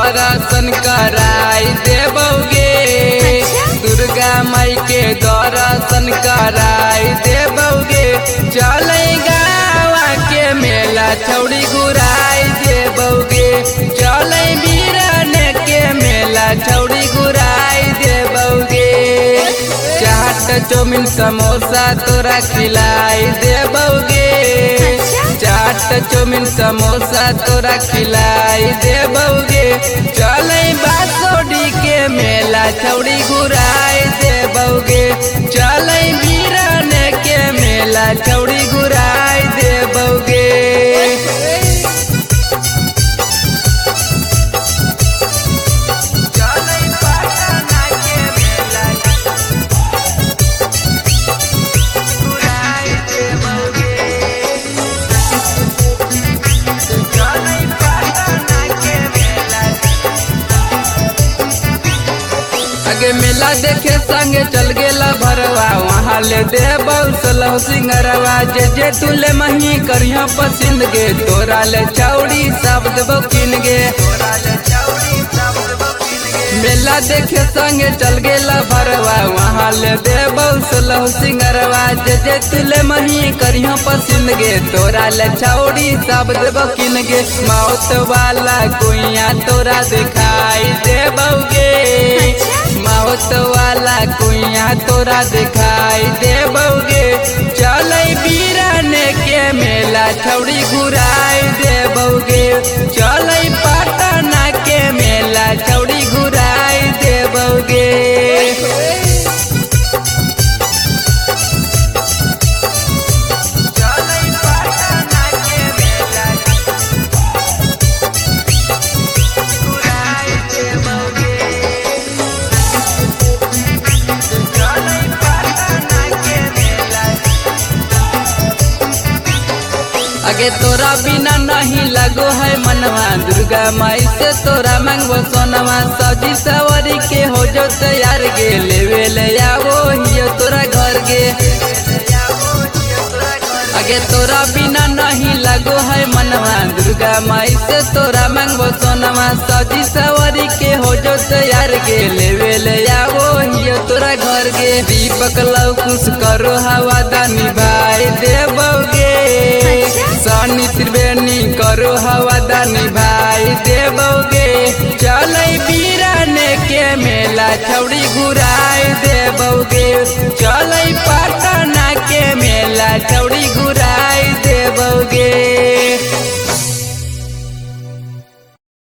दर्शन कराई देबोगे। दुर्गा माई के दर्शन कराई देबोगे। चले गावा के मेला छौड़ी घुराई देबोगे। चले बीरन के मेला छौड़ी घुराई देबोगे। चाट चौमिन समोसा तोरा खिलाई देबोगे। चाट चौमिन समोसा तोरा खिलाई देबोगे। चले बासोडी के मेला छौड़ी घुराई देबोगे। चले बीरन के मेला छौड़ी घुराई देबोगे। आगे मेला देखे संगे चल गेला भरवा। वहाँ ले देबौ सलह सिंगरवा। जे तुले मही करिया पसंद गे। तोरा ले चौड़ी सब देबौ किन गे। मेला देखे संगे चल गेला भरवा। वहाँ ले देबौ सलह सिंगरवा। जे तुले मही करिया पसंद गे। तोरा ले चौड़ी सब देबौ किन गे। मौत वाला कुइया तोरा दिखाई देबोगे। मौत वाला कुइया तोरा दिखाई देबोगे। चले बीरन के मेला छौड़ी घुराई देबोगे। चले पटना के मेला छौड़ी घुराई देबोगे। आगे तोरा बिना नहीं लगो है मनवा। दुर्गा माई से तोरा मांगबो सोनवा। सजी सवारी के हो जो तैयार गे। लेवे ले आवो हियो तोरा घर गे। आगे तोरा बिना नहीं लगो है मनवा। दुर्गा माई से तोरा मांगबो सोनवा। सजी सवारी के हो जो तैयार गे। लेवे ले आवो हियो तोरा घर गे। दीपक लव खुश करो हवा दानी भाई देबोगे। सनी त्रिवेणी करो हवा दानी भाई देबोगे। चले बीरन के मेला छौड़ी घुराई देबोगे।